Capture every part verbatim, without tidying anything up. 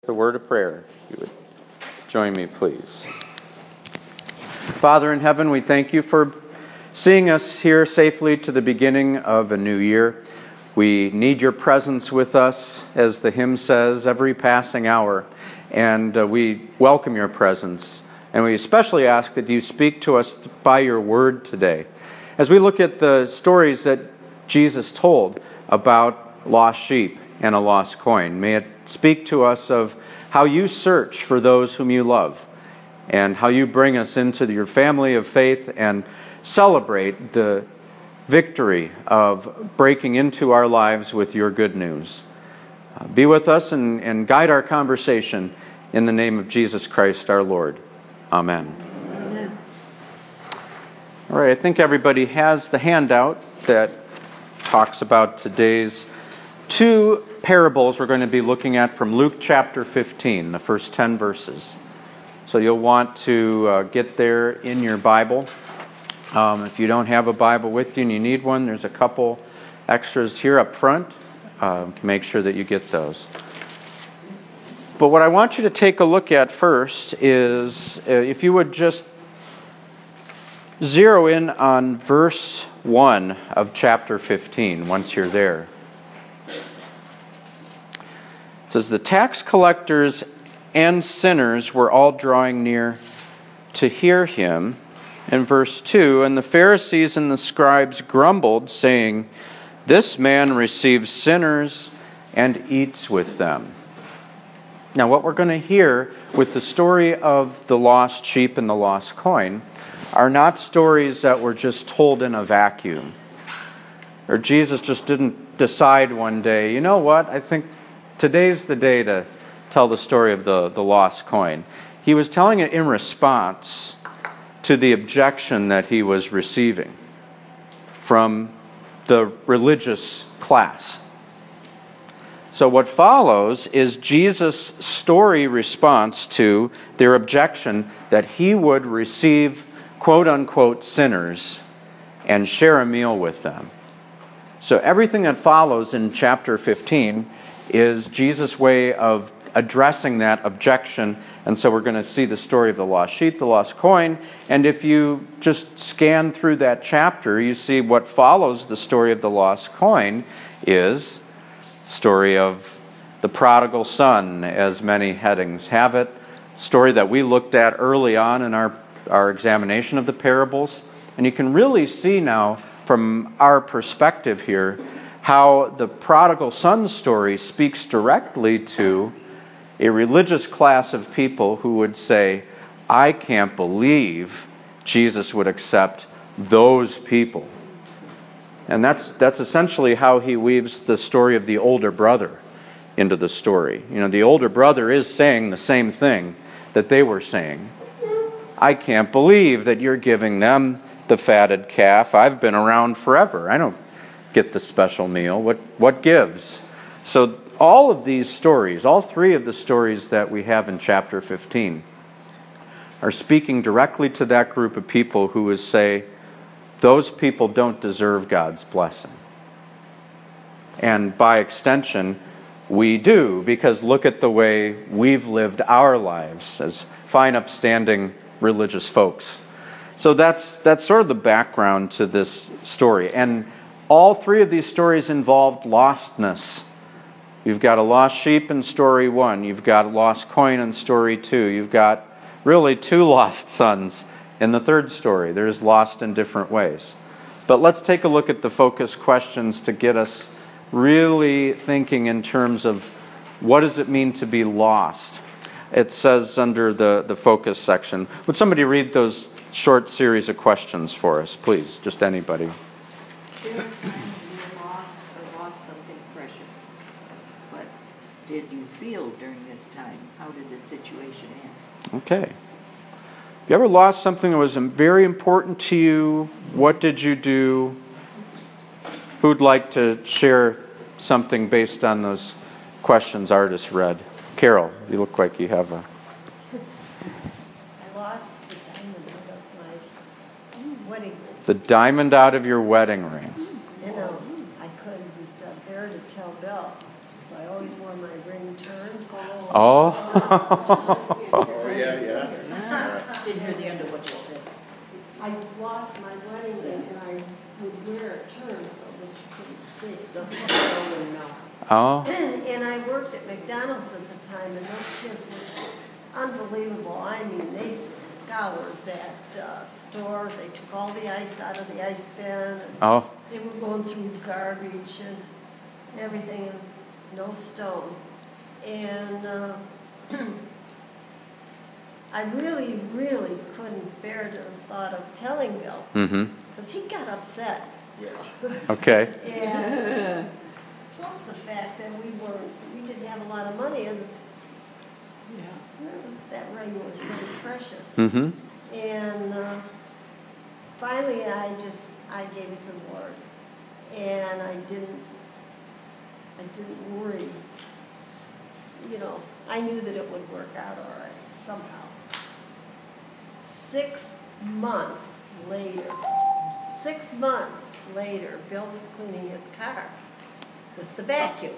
The word of prayer. If you would join me, please. Father in heaven, we thank you for seeing us here safely to the beginning of a new year. We need your presence with us, as the hymn says, every passing hour. And uh, we welcome your presence. And we especially ask that you speak to us by your word today. As we look at the stories that Jesus told about lost sheep and a lost coin, may it speak to us of how you search for those whom you love and how you bring us into your family of faith and celebrate the victory of breaking into our lives with your good news. Uh, be with us and, and guide our conversation in the name of Jesus Christ our Lord. Amen. Amen. All right, I think everybody has the handout that talks about today's two parables we're going to be looking at from Luke chapter fifteen, the first ten verses. So you'll want to uh, get there in your Bible. Um, if you don't have a Bible with you and you need one, there's a couple extras here up front. Um, to make sure that you get those. But what I want you to take a look at first is, uh, if you would just zero in on verse one of chapter fifteen, once you're there. It says, the tax collectors and sinners were all drawing near to hear him. In verse two, and the Pharisees and the scribes grumbled, saying, this man receives sinners and eats with them. Now, what we're going to hear with the story of the lost sheep and the lost coin are not stories that were just told in a vacuum. Or Jesus just didn't decide one day, you know what, I think today's the day to tell the story of the, the lost coin. He was telling it in response to the objection that he was receiving from the religious class. So what follows is Jesus' story response to their objection that he would receive quote-unquote sinners and share a meal with them. So everything that follows in chapter fifteen is Jesus' way of addressing that objection. And so we're going to see the story of the lost sheep, the lost coin. And if you just scan through that chapter, you see what follows the story of the lost coin is the story of the prodigal son, as many headings have it. Story that we looked at early on in our, our examination of the parables. And you can really see now from our perspective here how the prodigal son story speaks directly to a religious class of people who would say, I can't believe Jesus would accept those people. And that's that's essentially how he weaves the story of the older brother into the story. You know, the older brother is saying the same thing that they were saying. I can't believe that you're giving them the fatted calf. I've been around forever. I don't get the special meal. What what gives? So all of these stories, all three of the stories that we have in chapter fifteen, are speaking directly to that group of people who would say, those people don't deserve God's blessing. And by extension, we do, because look at the way we've lived our lives as fine, upstanding religious folks. So that's that's sort of the background to this story. And all three of these stories involved lostness. You've got a lost sheep in story one. You've got a lost coin in story two. You've got really two lost sons in the third story. There's lost in different ways. But let's take a look at the focus questions to get us really thinking in terms of what does it mean to be lost. It says under the, the focus section. Would somebody read those short series of questions for us, please? Just anybody. Did you feel during this time? How did the situation end? Okay. Have you ever lost something that was very important to you? What did you do? Who'd like to share something based on those questions Artis read? Carol, you look like you have a... I lost the diamond out of my wedding ring. The diamond out of your wedding ring. You know, I couldn't bear to tell Bill. So I always wore my ring turned. Oh. Oh, yeah, yeah. Didn't hear the end of what you said. I lost my wedding ring and I would wear it turned so that you couldn't see. So people wouldn't know. Oh. And I worked at McDonald's at the time, and those kids were unbelievable. I mean, they scoured that uh, store. They took all the ice out of the ice bin. And Oh. they were going through garbage and everything, and no stone. And uh, I really, really couldn't bear the thought of telling Bill, Mm-hmm. because he got upset. You know. Okay. And plus the fact that we weren't, we didn't have a lot of money, and Yeah. that, was, that ring was really precious. Mm-hmm. And uh, finally, I just, I gave it to the Lord, and I didn't, I didn't worry. S- s- You know, I knew that it would work out all right somehow. Six months later, six months later, Bill was cleaning his car with the vacuum.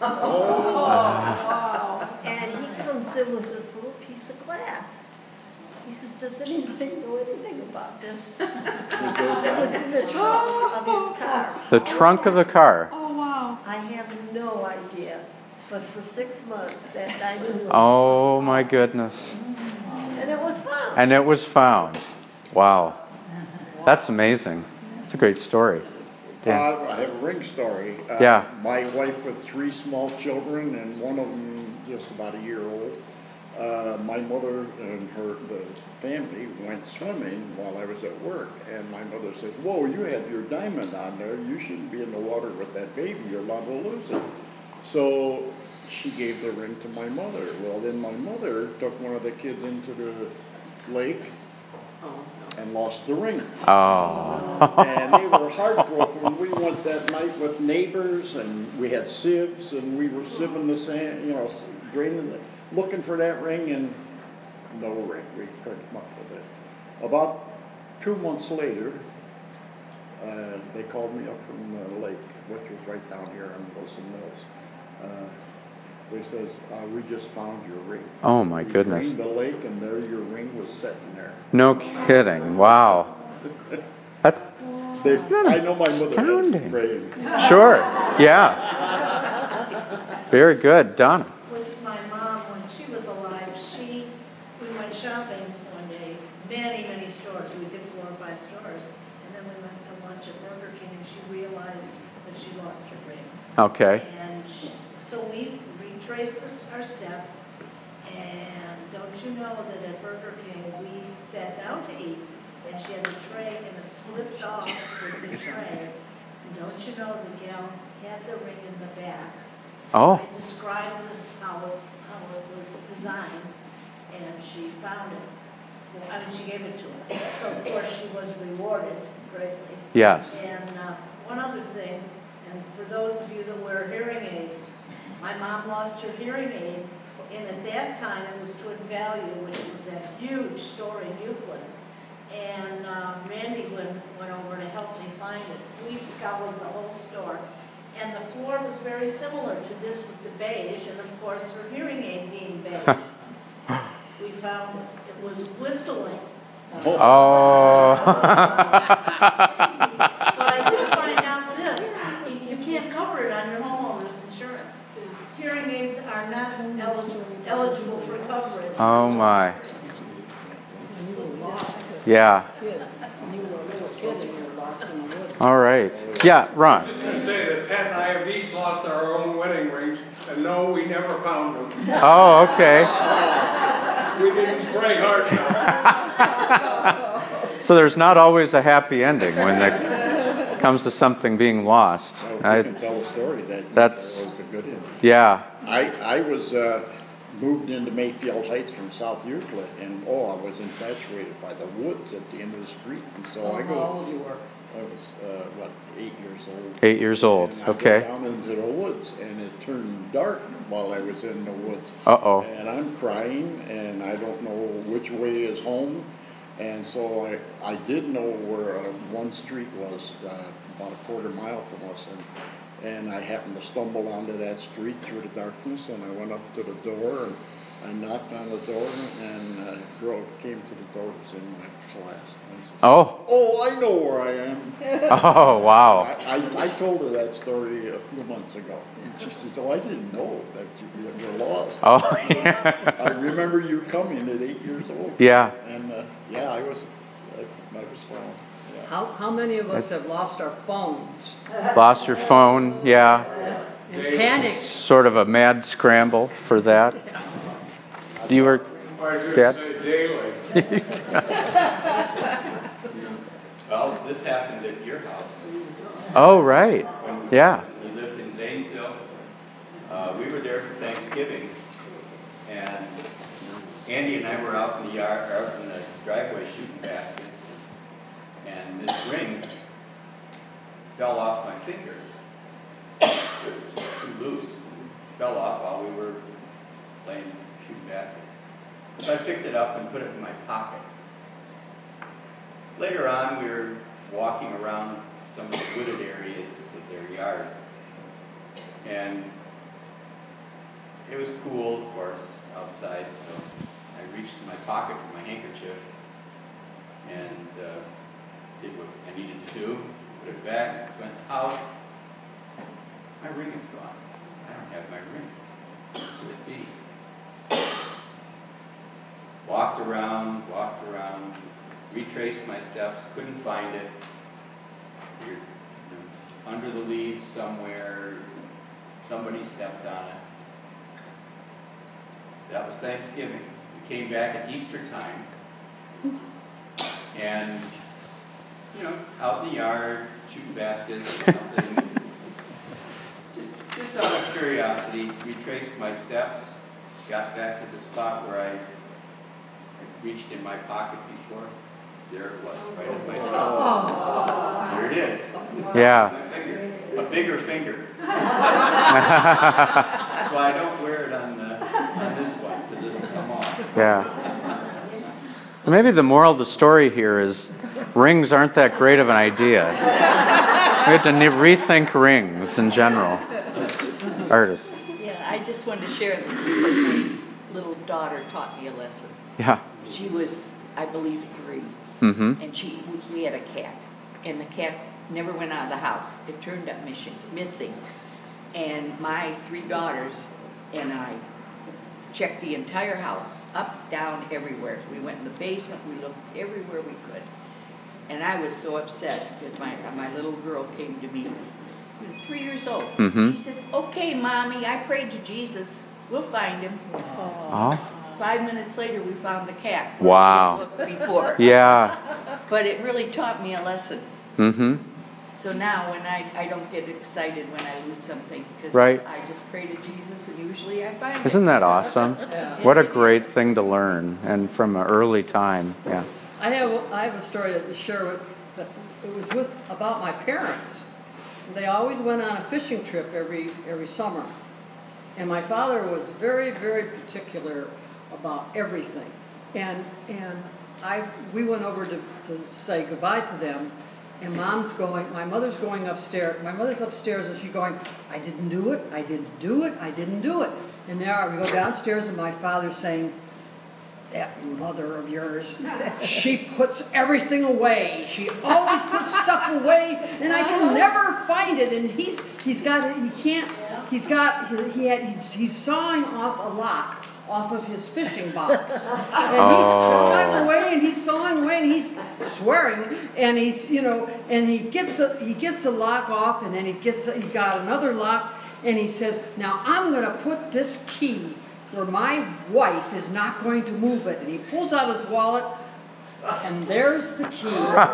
And he comes in with this little piece of glass. He says, does anybody know anything about this? It was in the trunk of his car. The trunk of the car. Oh, wow. I have no idea, but for six months that I knew. Oh my goodness. And it was found. And it was found. Wow. That's amazing. It's a great story. Dan. Uh, I have a ring story. Uh, Yeah. My wife with three small children, and one of them just about a year old. Uh, my mother and her the family went swimming while I was at work, and my mother said, "Whoa, you have your diamond on there. You shouldn't be in the water with that baby. You're liable to lose it." So she gave the ring to my mother. Well, then my mother took one of the kids into the lake and lost the ring. Oh. And they were heartbroken. We went that night with neighbors, and we had sieves, and we were sieving the sand, you know, draining it, looking for that ring, and no ring. We couldn't come up with it. About two months later, uh, they called me up from the lake, which was right down here on Wilson Mills. Uh, they says, uh, we just found your ring. Oh my We goodness. drained the lake, and there your ring was sitting there. No kidding. Wow. That's They, that I know my mother astounding? had prayed. sure. Yeah. Very good. Donna. With my mom, when she was alive, she, we went shopping one day, many, many stores. We did four or five stores. And then we went to lunch at Burger King, and she realized that she lost her ring. Okay. And she, so we retraced this, our steps, and don't you know that at Burger King, we sat down to eat, and she had a tray, and it slipped off with the tray. And don't you know the gal had the ring in the back. Oh. I described the- how, it- how it was designed, and she found it. Well, I mean, she gave it to us. So of course, she was rewarded greatly. Yes. And uh, one other thing, and for those of you that wear hearing aids, my mom lost her hearing aid, and at that time it was Twin Value, which was a huge store in Euclid. And uh, Randy went, went over to help me find it. We scoured the whole store, and the floor was very similar to this with the beige, and of course her hearing aid being beige. We found it. It was whistling. Oh. But I did find out this, you can't cover it on your homeowner's insurance. Hearing aids are not eligible, eligible for coverage. Oh my. Yeah. All right. Yeah, Ron. I was going to say that Pat and I have each lost our own wedding rings, and no, we never found them. Oh, okay. We didn't pray hard enough. So there's not always a happy ending when it comes to something being lost. I I, can tell a story that That's- was a good end. yeah. I, I was uh, moved into Mayfield Heights from South Euclid, and oh, I was infatuated by the woods at the end of the street, and so I How go. old you were? I was uh, what eight years old. Eight years old. And I go Okay. down into the woods, and it turned dark while I was in the woods. Uh-oh. And I'm crying, and I don't know which way is home. And so I, I did know where uh, one street was, uh, about a quarter mile from us, and And I happened to stumble onto that street through the darkness, and I went up to the door, and I knocked on the door, and a girl came to the door, was in my class. And I said, Oh. Oh, I know where I am. Oh, wow. I, I, I told her that story a few months ago. And she says, oh, I didn't know that you, you're lost. Oh, yeah. I remember you coming at eight years old. Yeah. And, uh, yeah, I was, I, I was found. Yeah. How, how many of us have lost our phones? Lost your phone, yeah. And panic. Sort of a mad scramble for that. You were, I was Dad? gonna say daily. Well, this happened at your house. oh, right. When Yeah. we lived in Zanesville. Uh, we were there for Thanksgiving, and Andy and I were out in the yard, out in the driveway shooting baskets, and this ring fell off my finger. It was just too loose, and fell off while we were playing shooting baskets. So I picked it up and put it in my pocket. Later on, we were walking around some of the wooded areas of their yard, and it was cool, of course, outside, so I reached in my pocket for my handkerchief and uh, did what I needed to do, put it back, went to the house. My ring is gone. I don't have my ring. Where could it be? Walked around, walked around, retraced my steps, couldn't find it. You're, you know, under the leaves somewhere, somebody stepped on it. That was Thanksgiving. We came back at Easter time, and, you know, out in the yard, shooting baskets or something. just, just out of curiosity, retraced my steps, got back to the spot where I reached in my pocket before. There it was, right at my finger. Oh. There it is. Yeah. My finger. A bigger finger. So I don't wear it on, the, on this one because it'll come off. Yeah. Maybe the moral of the story here is rings aren't that great of an idea. We have to ne- rethink rings in general. Artists. Yeah, I just wanted to share this because my little daughter taught me a lesson. Yeah. She was, I believe, three, Mm-hmm. and she we had a cat, and the cat never went out of the house. It turned up missing, missing, and my three daughters and I checked the entire house, up, down, everywhere. We went in the basement. We looked everywhere we could, and I was so upset because my my little girl came to me, she was three years old. Mhm. She says, "Okay, Mommy, I prayed to Jesus. We'll find him." Oh. Five minutes later, we found the cat. Wow. We looked before. Yeah. But it really taught me a lesson. Mm-hmm. So now, when I, I don't get excited when I lose something, because Right. I just pray to Jesus, and usually I find it. Isn't that awesome? Yeah. What a great thing to learn, and from an early time. Yeah. I have I have a story to share with that it was with about my parents. They always went on a fishing trip every every summer, and my father was very very particular about everything. And and I we went over to, to say goodbye to them, and mom's going, my mother's going upstairs. My mother's upstairs, and she's going, I didn't do it, I didn't do it, I didn't do it. And there we go downstairs, and my father's saying, that mother of yours, she puts everything away. She always puts stuff away, and I can never find it. And he's he's got he can't he's got he, he had he's, he's sawing off a lock off of his fishing box, and he's sawing away, and he's sawing away, and he's swearing, and he's you know, and he gets a, he gets a lock off, and then he gets a, he got another lock, and he says, now I'm going to put this key where my wife is not going to move it. And he pulls out his wallet, and there's the key.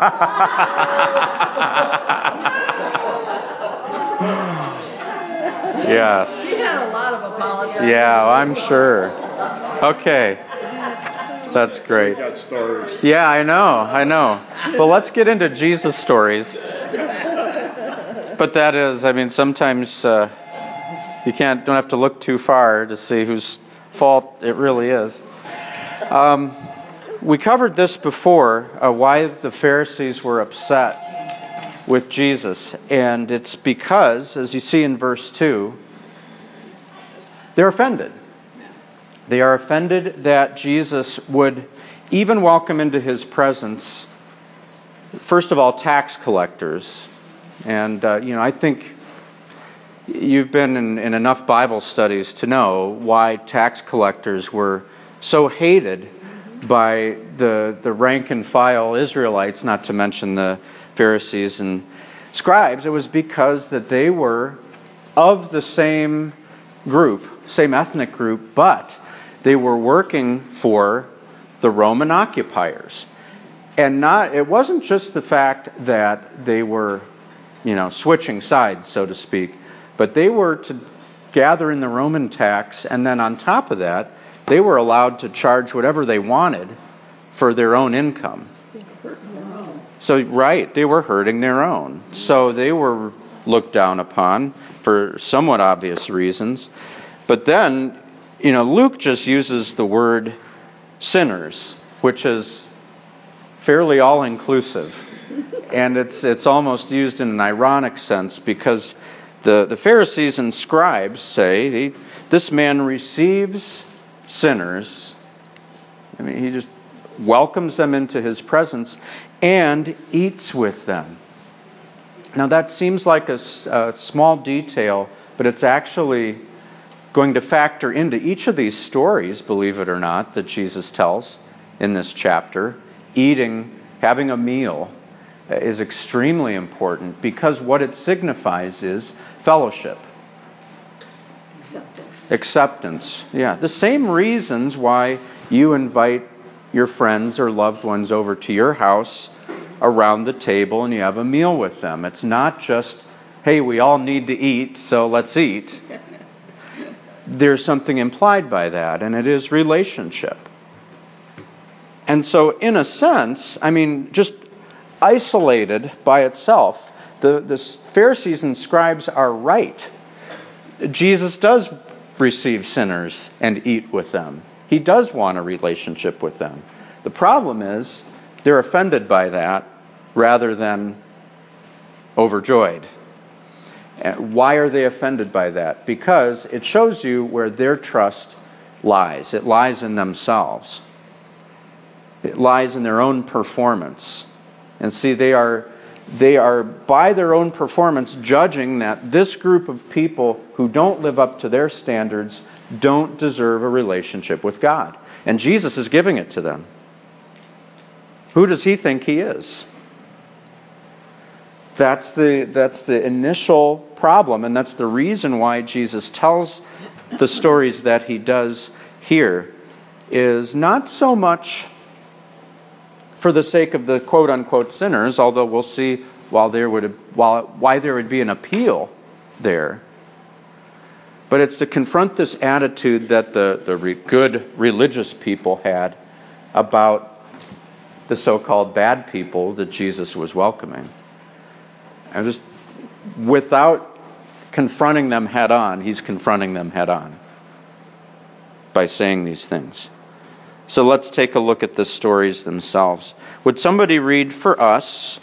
Yes. He had a lot of apologies. Yeah, I'm sure. Okay. That's great. Got stories. Yeah, I know, I know. Well, let's get into Jesus stories. But that is, I mean, sometimes uh, you can't, don't have to look too far to see whose fault it really is. Um, we covered this before, uh, why the Pharisees were upset with Jesus. And it's because, as you see in verse two, they're offended. They are offended that Jesus would even welcome into his presence, first of all, tax collectors. And, uh, you know, I think you've been in, in enough Bible studies to know why tax collectors were so hated by the, the rank and file Israelites, not to mention the Pharisees and scribes. It was because that they were of the same group, same ethnic group, but they were working for the Roman occupiers. And not it wasn't just the fact that they were, you know, switching sides, so to speak, but they were to gather in the Roman tax, and then on top of that, they were allowed to charge whatever they wanted for their own income. So, right, they were hurting their own. So they were looked down upon for somewhat obvious reasons. But then, you know, Luke just uses the word sinners, which is fairly all-inclusive. And it's it's almost used in an ironic sense because the, the Pharisees and scribes say, he, this man receives sinners. I mean, he just welcomes them into his presence and eats with them. Now that seems like a, a small detail, but it's actually going to factor into each of these stories, believe it or not, that Jesus tells in this chapter. Eating, having a meal is extremely important because what it signifies is fellowship. Acceptance. Acceptance, yeah. The same reasons why you invite your friends or loved ones over to your house around the table and you have a meal with them. It's not just, hey, we all need to eat, so let's eat. There's something implied by that, and it is relationship. And so, in a sense, I mean, just isolated by itself, the, the Pharisees and scribes are right. Jesus does receive sinners and eat with them. He does want a relationship with them. The problem is, they're offended by that rather than overjoyed. And why are they offended by that? Because it shows you where their trust lies. It lies in themselves. It lies in their own performance. And see, they are, they are by their own performance judging that this group of people who don't live up to their standards don't deserve a relationship with God. And Jesus is giving it to them. Who does he think he is? That's the, that's the initial problem, and that's the reason why Jesus tells the stories that he does here, is not so much for the sake of the quote-unquote sinners, although we'll see while there would, while, why there would be an appeal there. But it's to confront this attitude that the, the re- good religious people had about the so-called bad people that Jesus was welcoming. And just without confronting them head on, he's confronting them head on by saying these things. So let's take a look at the stories themselves. Would somebody read for us?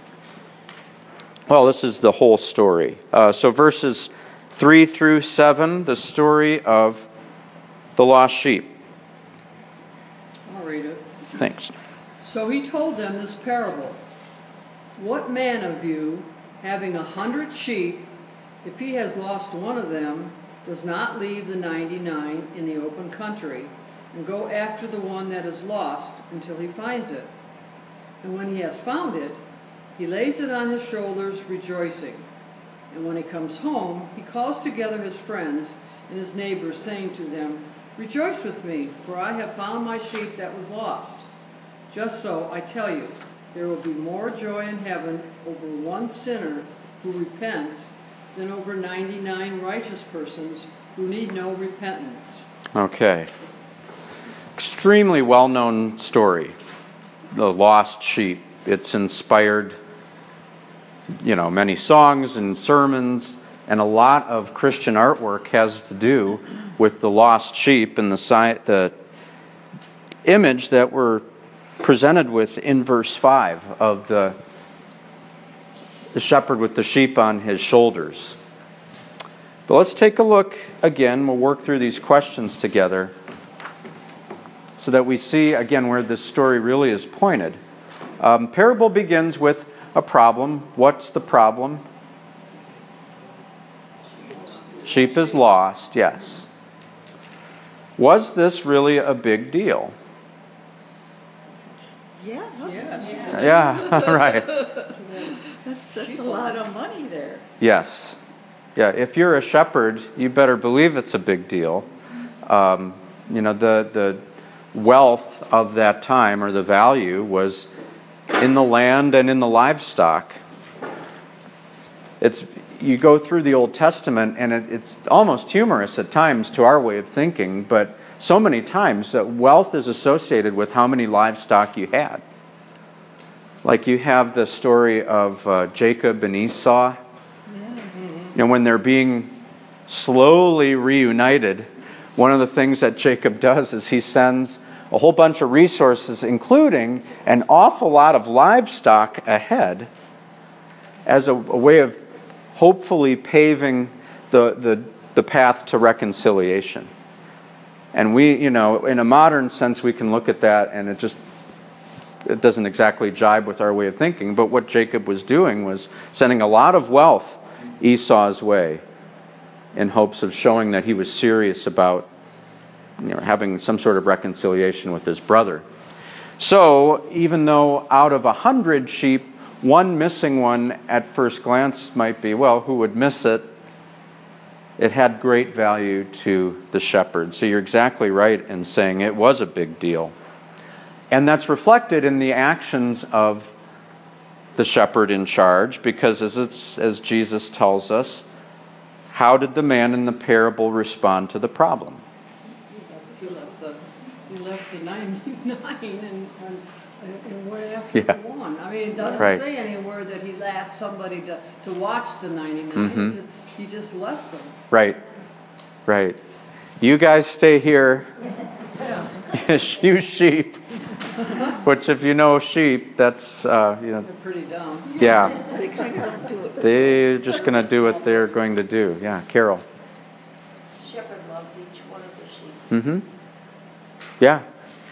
Well, this is the whole story. Uh, so verses three through seven, the story of the lost sheep. I'll read it. Thanks. So he told them this parable. What man of you, having a hundred sheep, if he has lost one of them, does not leave the ninety-nine in the open country and go after the one that is lost until he finds it? And when he has found it, he lays it on his shoulders, rejoicing. And when he comes home, he calls together his friends and his neighbors, saying to them, Rejoice with me, for I have found my sheep that was lost. Just so, I tell you, there will be more joy in heaven over one sinner who repents than over ninety-nine righteous persons who need no repentance. Okay. Extremely well-known story, the lost sheep. It's inspired, you know, many songs and sermons, and a lot of Christian artwork has to do with the lost sheep and the, si- the image that we're presented with in verse five of the the shepherd with the sheep on his shoulders. But let's take a look again. We'll work through these questions together so that we see again where this story really is pointed. Um, parable begins with a problem. What's the problem? Sheep is lost, yes. Was this really a big deal? Yeah. Yes. Yeah, right. That's, that's a lot of money there. Yes. Yeah, if you're a shepherd, you better believe it's a big deal. Um, you know, the, the wealth of that time, or the value, was in the land and in the livestock. It's you go through the Old Testament, and it, it's almost humorous at times to our way of thinking, but so many times that wealth is associated with how many livestock you had. Like you have the story of uh, Jacob and Esau. You know, when they're being slowly reunited, one of the things that Jacob does is he sends a whole bunch of resources, including an awful lot of livestock ahead, as a, a way of hopefully paving the, the, the path to reconciliation. And we, you know, in a modern sense, we can look at that and it just, it doesn't exactly jibe with our way of thinking. But what Jacob was doing was sending a lot of wealth Esau's way in hopes of showing that he was serious about, you know, having some sort of reconciliation with his brother. So even though out of a hundred sheep, one missing one at first glance might be, well, who would miss it? It had great value to the shepherd. So you're exactly right in saying it was a big deal. And that's reflected in the actions of the shepherd in charge, because as it's, as Jesus tells us, how did the man in the parable respond to the problem? He left the, he left the ninety-nine and, and, and went after Yeah. the one. I mean, it doesn't Right. say anywhere that he asked somebody to, to watch the ninety-nine. Mhm. He, just, he just left them. Right, right. You guys stay here. You sheep. Which, if you know sheep, that's, uh, you know, They're pretty dumb. yeah. They kind of don't do it. They're just going to do what they're going to do. Yeah, Carol. Shepherd loved each one of the sheep. Mm-hmm. Yeah.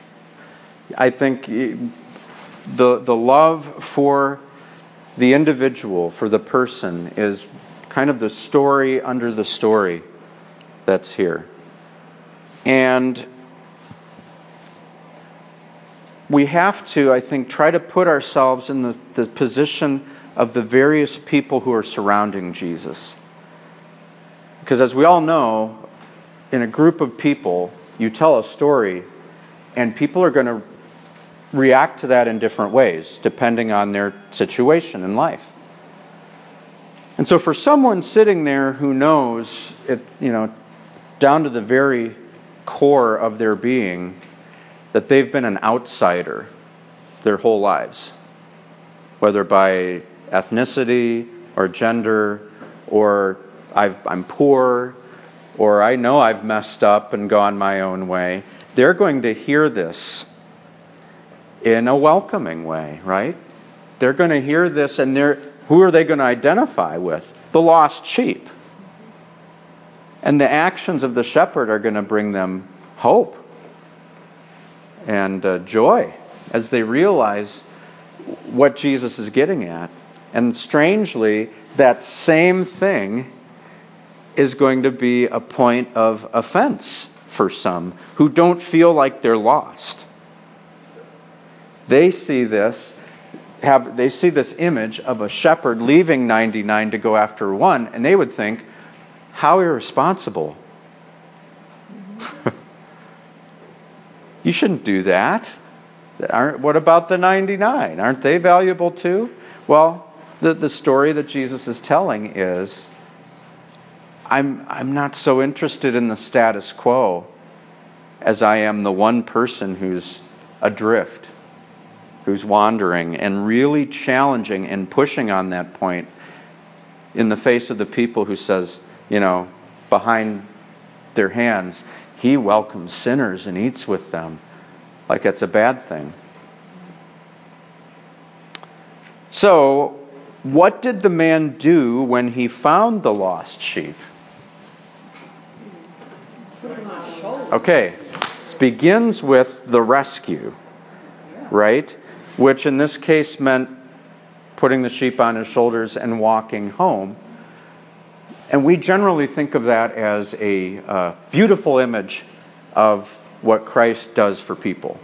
I think you- the the love for the individual, for the person, is kind of the story under the story that's here. And we have to, I think, try to put ourselves in the, the position of the various people who are surrounding Jesus. Because as we all know, in a group of people, you tell a story, and people are going to react to that in different ways, depending on their situation in life. And so for someone sitting there who knows it, you know, down to the very core of their being, that they've been an outsider their whole lives, whether by ethnicity or gender, or I've, I'm poor, or I know I've messed up and gone my own way, they're going to hear this in a welcoming way, right? They're going to hear this, and they're, who are they going to identify with? The lost sheep. And the actions of the shepherd are going to bring them hope and uh, joy as they realize what Jesus is getting at. And strangely, that same thing is going to be a point of offense for some who don't feel like they're lost. They see this, have they see this image of a shepherd leaving ninety-nine to go after one, and they would think, how irresponsible. You shouldn't do that. Aren't, what about the ninety-nine? Aren't they valuable too? Well, the, the story that Jesus is telling is, I'm, I'm not so interested in the status quo as I am the one person who's adrift, who's wandering, and really challenging and pushing on that point in the face of the people who says, you know, behind their hands, he welcomes sinners and eats with them, like it's a bad thing. So, What did the man do when he found the lost sheep? Put him on his shoulder. Okay, this begins with the rescue, right? Which in this case meant putting the sheep on his shoulders and walking home. And we generally think of that as a uh, beautiful image of what Christ does for people.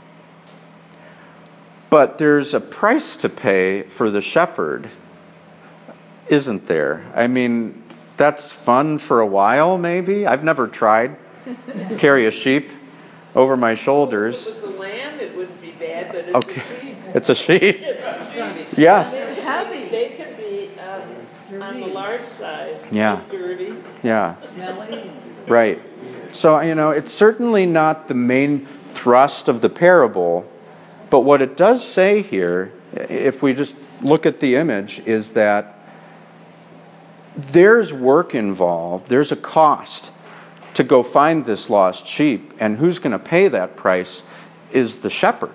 But there's a price to pay for the shepherd, isn't there? I mean, that's fun for a while, maybe. I've never tried to carry a sheep over my shoulders. If it was a lamb, it wouldn't be bad, but it's Okay, a sheep. it's a sheep. It's gonna be Yes. They- Heavy. They can be um, on the large side. Yeah. Dirty. Yeah. smelly. Right. So, you know, it's certainly not the main thrust of the parable, but what it does say here, if we just look at the image, is that there's work involved, there's a cost to go find this lost sheep, and who's going to pay that price is the shepherd.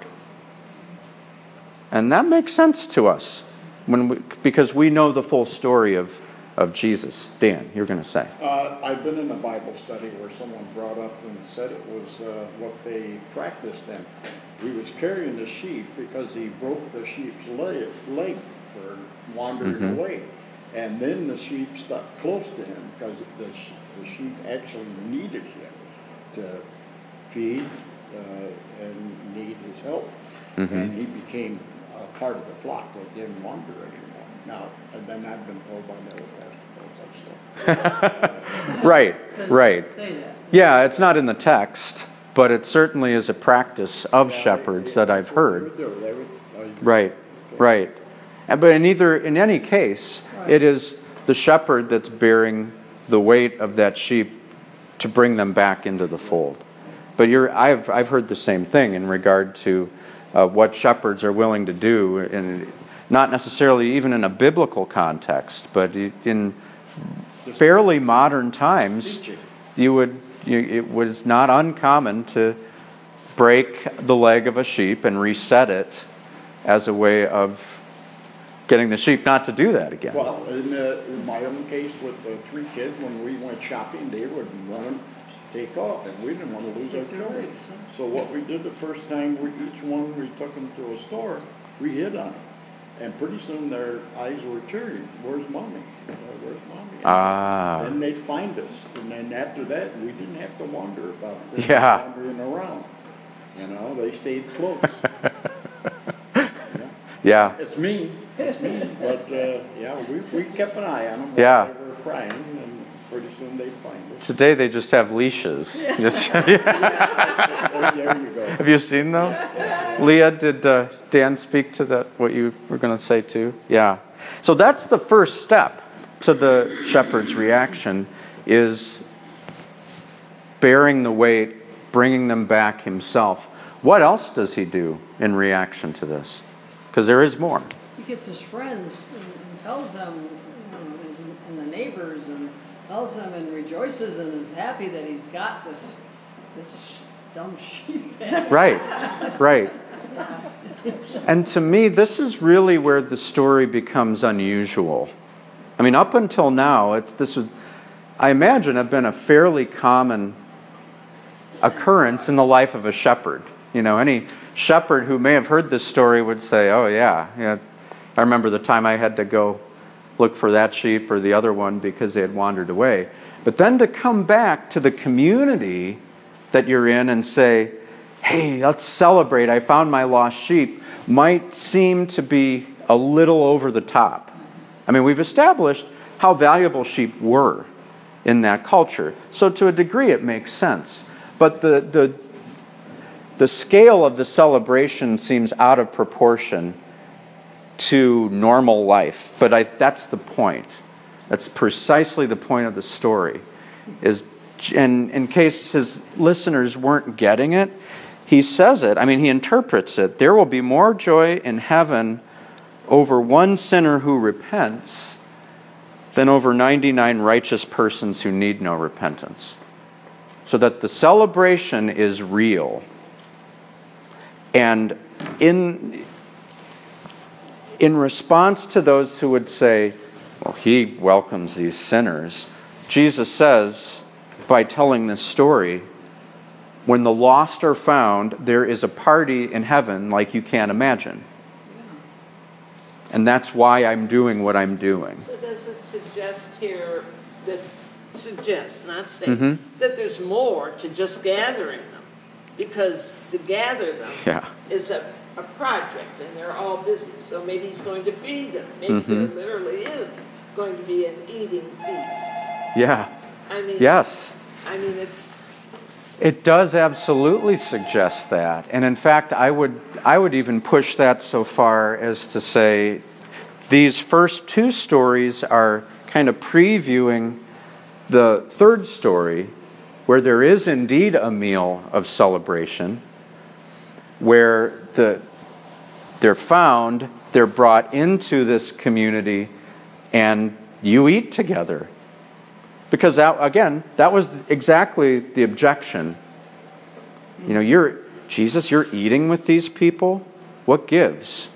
And that makes sense to us when we, because we know the full story of of Jesus. Dan, you're going to say. Uh, I've been in a Bible study where someone brought up and said it was uh, what they practiced in. He was carrying the sheep because he broke the sheep's leg, leg for wandering Mhm. away. And then the sheep stuck close to him because the, sh- the sheep actually needed him to feed uh, and need his help. Mhm. And he became a part of the flock that didn't wander anymore. Now, and then I've been told by the other pastor, no such stuff. Right, Doesn't right. Say that. Yeah, it's not in the text, but it certainly is a practice of Yeah, shepherds they- that I've that's what they heard. would do. They would, uh, Right, right. And, but in either, in any case, it is the shepherd that's bearing the weight of that sheep to bring them back into the fold. But you're, I've, I've heard the same thing in regard to uh, what shepherds are willing to do, and not necessarily even in a biblical context, but in fairly modern times, you would, you, it was not uncommon to break the leg of a sheep and reset it as a way of getting the sheep not to do that again. Well, in, uh, in my own case with the three kids, when we went shopping, they would run to take off, and we didn't want to lose our children. So what we did the first time, we, each one, we took them to a store, we hid on them. And pretty soon their eyes were tearing. Where's mommy? Uh, where's mommy? And Ah. then they'd find us. And then after that, we didn't have to wonder about them Yeah. wandering around. You know, they stayed close. Yeah. Yeah, It's mean, it's mean, but, uh, yeah, we, we kept an eye on them Yeah. while they were crying, and pretty soon they'd find us. today they just have leashes. Just- There, there you go. Have you seen those? Leah, did uh, Dan speak to that, what you were going to say too? Yeah. So that's the first step to the shepherd's reaction, is bearing the weight, bringing them back himself. What else does he do in reaction to this? Because there is more. He gets his friends and, and tells them, you know, his, and the neighbors, and tells them and rejoices and is happy that he's got this this dumb sheep. Right, right. And to me, this is really where the story becomes unusual. I mean, up until now, it's this would, I imagine, have been a fairly common occurrence in the life of a shepherd. You know, any shepherd who may have heard this story would say, "Oh yeah, yeah, I remember the time I had to go look for that sheep or the other one because they had wandered away." But then to come back to the community that you're in and say, "Hey, let's celebrate, I found my lost sheep," might seem to be a little over the top. I mean, we've established how valuable sheep were in that culture. So to a degree it makes sense. But the the the scale of the celebration seems out of proportion to normal life. But I, that's the point. That's precisely the point of the story. Is, and in case his listeners weren't getting it, he says it, I mean, he interprets it. There will be more joy in heaven over one sinner who repents than over ninety-nine righteous persons who need no repentance. So that the celebration is real. And in in response to those who would say, well, he welcomes these sinners, Jesus says, by telling this story, when the lost are found, there is a party in heaven like you can't imagine. And that's why I'm doing what I'm doing. So does it suggest here that, suggest, not say, Mm-hmm. that there's more to just gathering them? Because to gather them Yeah. is a, a project, and they're all business. So maybe he's going to feed them. Maybe Mm-hmm. there literally is going to be an eating feast. Yeah. I mean, Yes. I mean, it's, It does absolutely suggest that. And in fact, I would I would even push that so far as to say these first two stories are kind of previewing the third story, where there is indeed a meal of celebration, where the they're found, they're brought into this community, and you eat together. Because that, again, that was exactly the objection. You know, you're Jesus, you're eating with these people? What gives?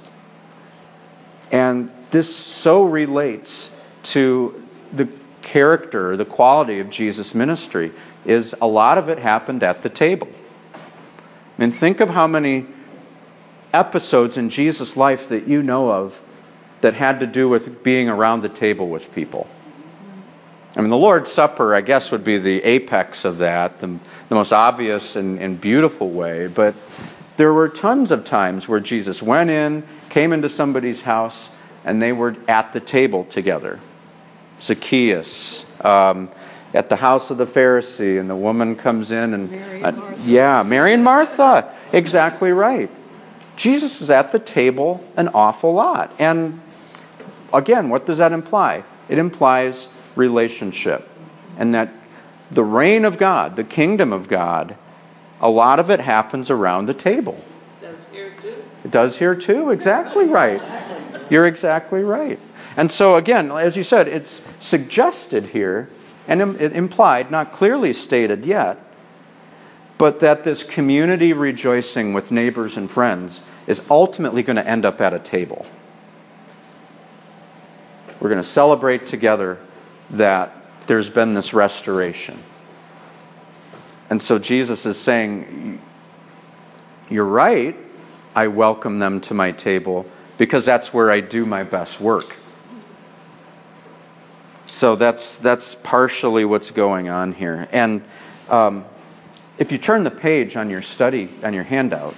And this so relates to the character, the quality of Jesus' ministry, is a lot of it happened at the table. I mean, think of how many episodes in Jesus' life that you know of that had to do with being around the table with people. I mean, the Lord's Supper, I guess, would be the apex of that, the, the most obvious and, and beautiful way. But there were tons of times where Jesus went in, came into somebody's house, and they were at the table together. Zacchaeus, um, at the house of the Pharisee, and the woman comes in and... Mary and uh, Martha. yeah, Mary and Martha. Exactly right. Jesus is at the table an awful lot. And again, what does that imply? It implies relationship, and that the reign of God, the kingdom of God, a lot of it happens around the table. does here too. It does here too, exactly right. You're exactly right. And so again, as you said, it's suggested here, and im- it implied, not clearly stated yet, but that this community rejoicing with neighbors and friends is ultimately going to end up at a table. We're going to celebrate together that there's been this restoration. And so Jesus is saying, you're right, I welcome them to my table because that's where I do my best work. So that's that's partially what's going on here. And um, if you turn the page on your study, on your handout,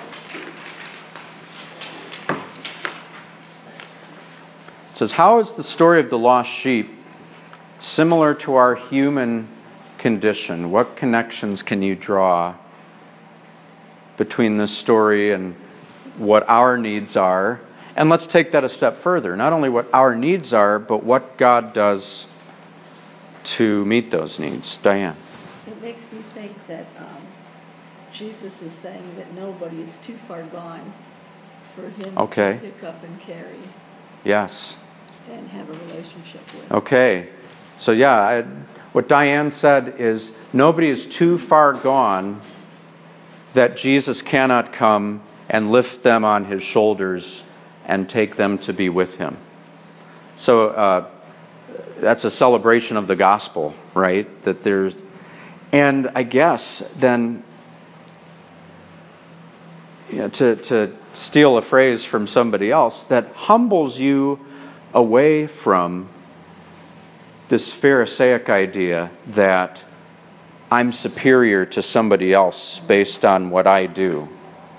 it says, how is the story of the lost sheep similar to our human condition? What connections can you draw between this story and what our needs are? And let's take that a step further. Not only what our needs are, but what God does to meet those needs. Diane. It makes me think that um, Jesus is saying that nobody is too far gone for him Okay. to pick up and carry Yes. and have a relationship with. Okay. So yeah, I, what Diane said is nobody is too far gone that Jesus cannot come and lift them on his shoulders and take them to be with him. So uh, that's a celebration of the gospel, right? That there's, and I guess then, you know, to to steal a phrase from somebody else, that humbles you away from this Pharisaic idea that I'm superior to somebody else based on what I do.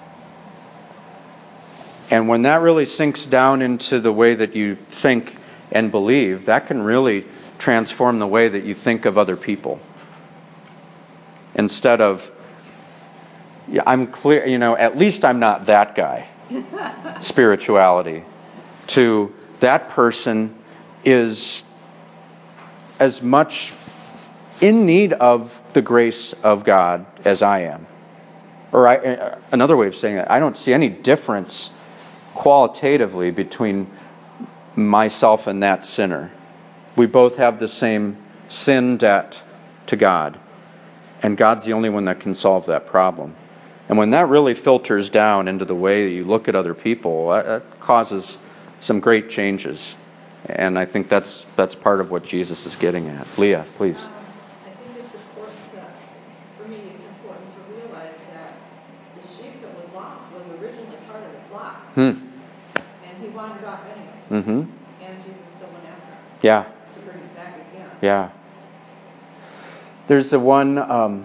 And when that really sinks down into the way that you think and believe, that can really transform the way that you think of other people. Instead of, yeah, I'm clear, you know, at least I'm not that guy. Spirituality. To that person is as much in need of the grace of God as I am. Or I, another way of saying that, I don't see any difference qualitatively between myself and that sinner. We both have the same sin debt to God, and God's the only one that can solve that problem. And when that really filters down into the way you look at other people, that causes some great changes. And I think that's that's part of what Jesus is getting at. Leah, please. Um, I think it's important to, for me, it's important to realize that the sheep that was lost was originally part of the flock. Hmm. And he wandered off anyway. Mm-hmm. And Jesus still went after him. Yeah. To bring it back again. Yeah. There's the one, um,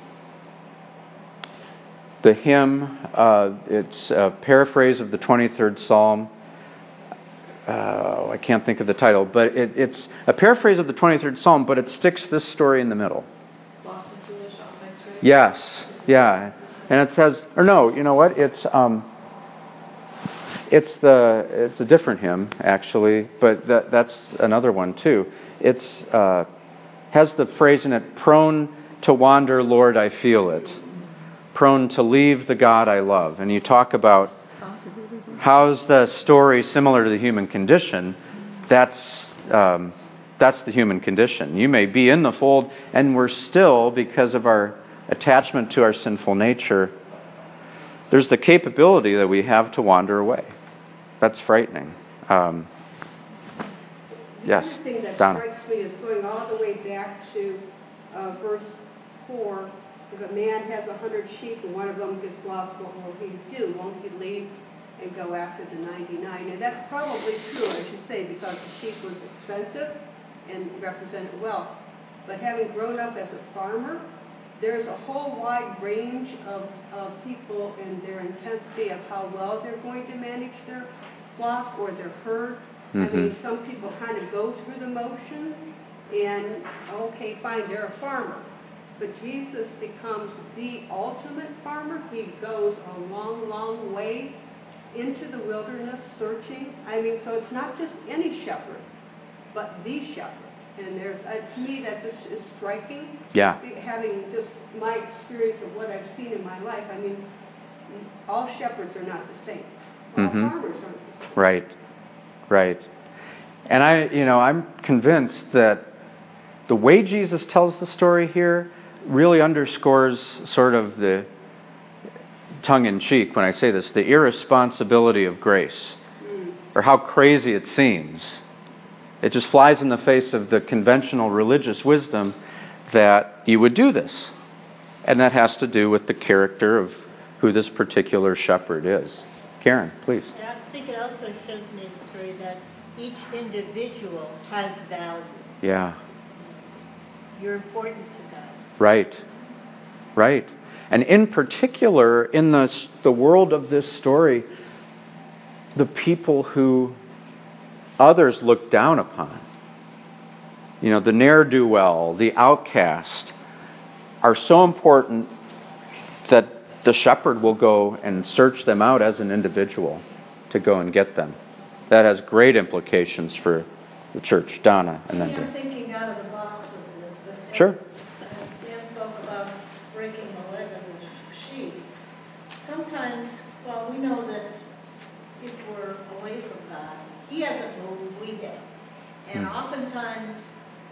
the hymn, uh, it's a paraphrase of the twenty-third Psalm. Uh, I can't think of the title, but it, it's a paraphrase of the twenty-third Psalm, but it sticks this story in the middle. Lost and foolish off my street. Yes, yeah. And it says, or no, you know what? It's um, it's the it's a different hymn actually, but that that's another one too. It's uh, has the phrase in it: "Prone to wander, Lord, I feel it. Prone to leave the God I love." And you talk about how's the story similar to the human condition. That's um, that's the human condition. You may be in the fold, and we're still, because of our attachment to our sinful nature, there's the capability that we have to wander away. That's frightening. Um, yes, The other thing that Donna. strikes me is going all the way back to uh, verse four. If a man has a hundred sheep and one of them gets lost, what will he do? Won't he leave and go after the ninety-nine? And that's probably true, as you say, because the sheep was expensive and represented wealth. But having grown up as a farmer, there's a whole wide range of, of people and their intensity of how well they're going to manage their flock or their herd. Mm-hmm. I mean, some people kind of go through the motions and, okay, fine, they're a farmer. But Jesus becomes the ultimate farmer. He goes a long, long way into the wilderness searching. I mean, so it's not just any shepherd, but the shepherd. And there's, uh, to me, that just is striking. Yeah. Having just my experience of what I've seen in my life. I mean, all shepherds are not the same. All Mm-hmm. farmers aren't the same. Right, right. And I, you know, I'm convinced that the way Jesus tells the story here really underscores sort of the tongue-in-cheek when I say this, the irresponsibility of grace, mm. or how crazy it seems. It just flies in the face of the conventional religious wisdom that you would do this. And that has to do with the character of who this particular shepherd is. Karen, please. I think it also shows me the story that each individual has value. Yeah. You're important to God. Right, right. And in particular, in the, the world of this story, the people who others look down upon, you know, the ne'er-do-well, the outcast, are so important that the shepherd will go and search them out as an individual to go and get them. That has great implications for the church. Donna, and then I'm Dave. thinking out of the box with this, but as, Sure. as Stan spoke about breaking the leg of the sheep, sometimes, well, we know that if we're away from God, He hasn't moved, we have. And Hmm. oftentimes,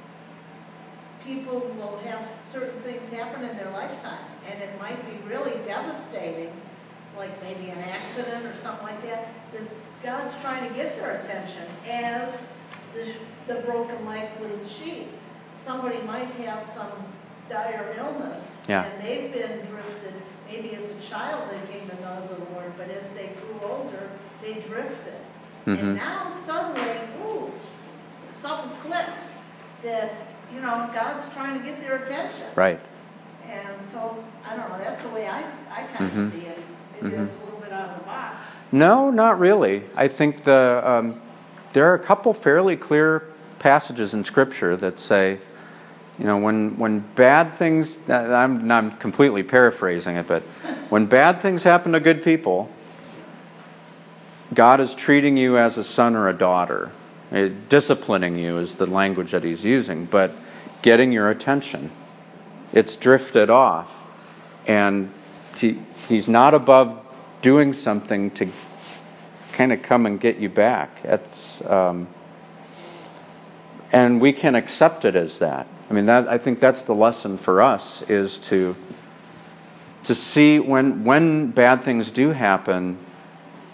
people will have certain things happen in their lifetime, and it might be really devastating, like maybe an accident or something like that, that God's trying to get their attention as the, the broken leg with the sheep. Somebody might have some dire illness, Yeah. and they've been drifted. Maybe as a child they came to know the Lord, but as they grew older, they drifted. Mhm. And now suddenly, ooh, s- something clicks that, you know, God's trying to get their attention. Right. And so, I don't know, that's the way I, I kind of Mhm. see it. Maybe Mhm. that's a little bit out of the box. No, not really. I think the um, there are a couple fairly clear passages in Scripture that say, you know, when when bad things, I'm I'm completely paraphrasing it, but when bad things happen to good people, God is treating you as a son or a daughter. Uh, disciplining you is the language that He's using, but getting your attention. It's drifted off, and he, He's not above doing something to kind of come and get you back. It's um, and we can accept it as that. I mean, that I think that's the lesson for us, is to to see when when bad things do happen,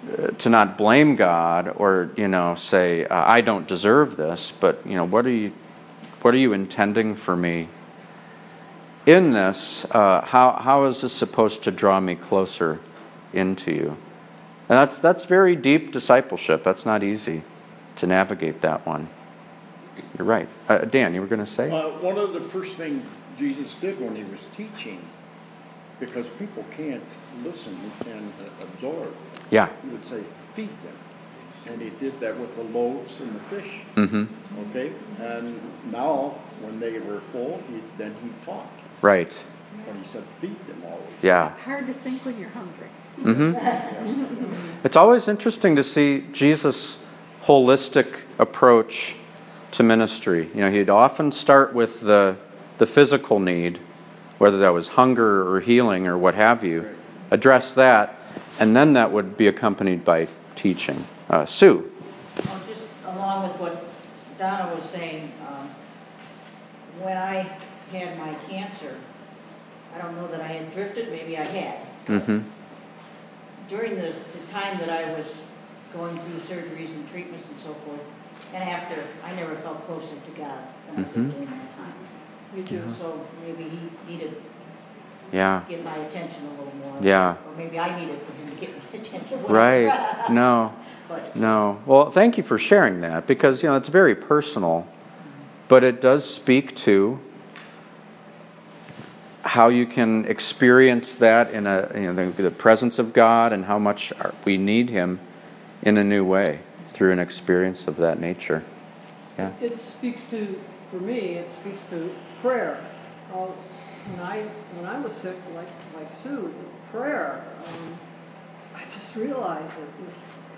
to not blame God or, you know, say, uh, I don't deserve this, but, you know, what are you, what are you intending for me in this? Uh, how how is this supposed to draw me closer into you? And that's that's very deep discipleship. That's not easy to navigate that one. You're right. Uh, Dan, you were going to say? Uh, one of the first things Jesus did when he was teaching, because people can't listen and uh, absorb, Yeah. he would say, feed them. And he did that with the loaves and the fish. Mm-hmm. Okay? And now, when they were full, he, then he taught. Right. When he said, feed them always. Yeah. Hard to think when you're hungry. Mm-hmm. It's always interesting to see Jesus' holistic approach to ministry. You know, he'd often start with the the physical need, whether that was hunger or healing or what have you, address that, and then that would be accompanied by teaching. Uh, Sue? Well, just along with what Donna was saying, um, when I had my cancer, I don't know that I had drifted, maybe I had. Mm-hmm. During this, the time that I was going through surgeries and treatments and so forth, and after, I never felt closer to God than I did Mm-hmm. during that time. You do. So maybe he needed Yeah. to get my attention a little more. Yeah. Or maybe I needed for him to get my attention. Right. No. But, No. Well, thank you for sharing that, because, you know, it's very personal, but it does speak to how you can experience that in a, you know, the, the presence of God, and how much we need Him in a new way through an experience of that nature. Yeah. It speaks to, for me, it speaks to prayer. Uh, when I when I was sick, like like Sue, prayer. Um, I just realized that it,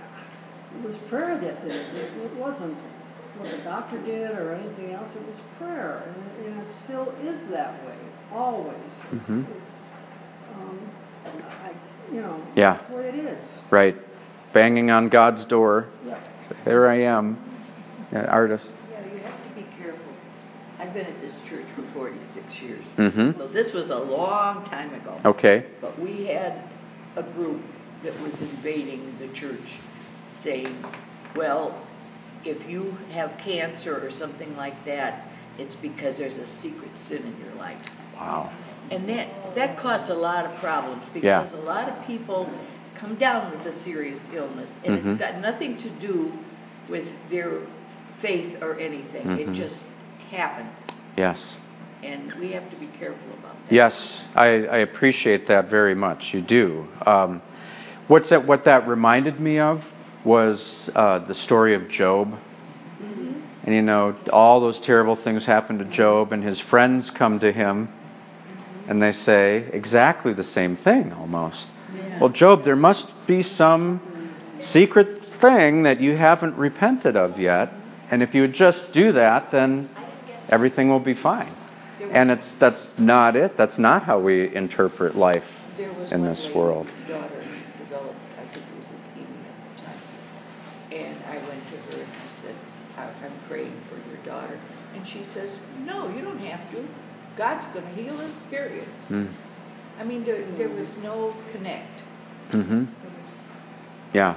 it was prayer that did it. it. It wasn't what the doctor did or anything else. It was prayer, and, and it still is that way, always. It's, Mm-hmm. it's um, I, you know, Yeah. that's the way it is. Right. Banging on God's door. Yeah. Here I am. Yeah, artist. Yeah, you have to be careful. I've been at this church for forty-six years. Mm-hmm. So this was a long time ago. Okay. But we had a group that was invading the church saying, well, if you have cancer or something like that, it's because there's a secret sin in your life. Wow. And that, that caused a lot of problems, Yeah. because a lot of people come down with a serious illness, and Mhm. it's got nothing to do with their faith or anything. Mhm. It just happens, Yes. and we have to be careful about that. Yes, I, I appreciate that very much. You do. Um, what's that? What that reminded me of was uh, the story of Job. Mm-hmm. And you know, all those terrible things happened to Job, and his friends come to him, and they say exactly the same thing almost. Yeah. Well, Job, there must be some secret thing that you haven't repented of yet, and if you would just do that, then everything will be fine. And it's that's not it. That's not how we interpret life There was in one this lady world. whose daughter developed, I think it was leukemia at the time. And I went to her and I said, "I- I'm praying for your daughter." And she says, "No, you don't have to. God's going to heal her, period." Mm. I mean, there, there was no connect. Mm-hmm. There was, Yeah.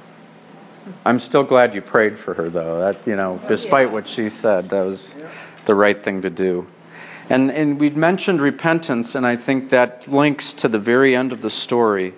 I'm still glad you prayed for her, though. That, you know, despite what she said, that was the right thing to do. And and we'd mentioned repentance, and I think that links to the very end of the story.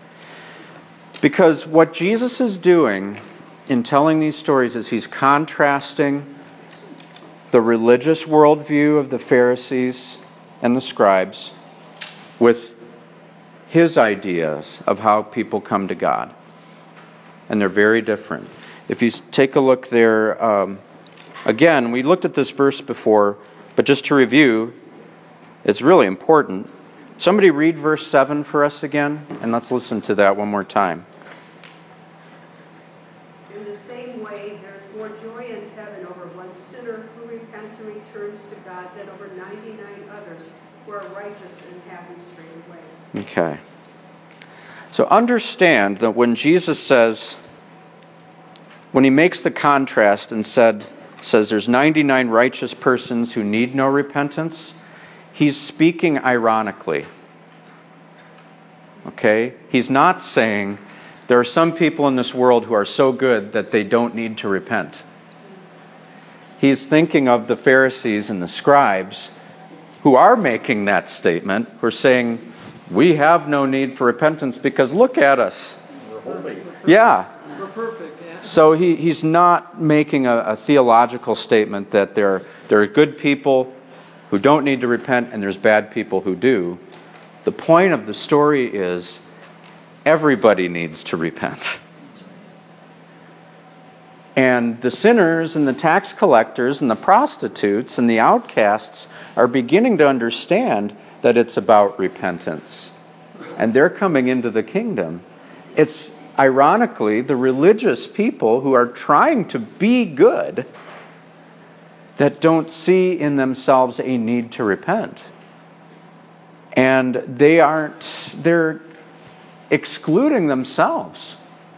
Because what Jesus is doing in telling these stories is he's contrasting the religious worldview of the Pharisees and the scribes with his ideas of how people come to God. And they're very different. If you take a look there, um, again, we looked at this verse before, but just to review, it's really important. Somebody read verse seven for us again, and let's listen to that one more time. In the same way, there's more joy in heaven over one sinner who repents and returns to God than over ninety-nine others who are righteous and happy straight away. Okay. So understand that when Jesus says, when he makes the contrast and said, says there's ninety-nine righteous persons who need no repentance, he's speaking ironically. Okay? He's not saying There are some people in this world who are so good that they don't need to repent. He's thinking of the Pharisees and the scribes who are making that statement, who are saying, we have no need for repentance because look at us. We're holy. Yeah. We're perfect, yeah. So he, he's not making a, a theological statement that there, there are good people who don't need to repent and there's bad people who do. The point of the story is everybody needs to repent. And the sinners and the tax collectors and the prostitutes and the outcasts are beginning to understand that it's about repentance. And they're coming into the kingdom. It's ironically the religious people who are trying to be good that don't see in themselves a need to repent. And they aren't, they're excluding themselves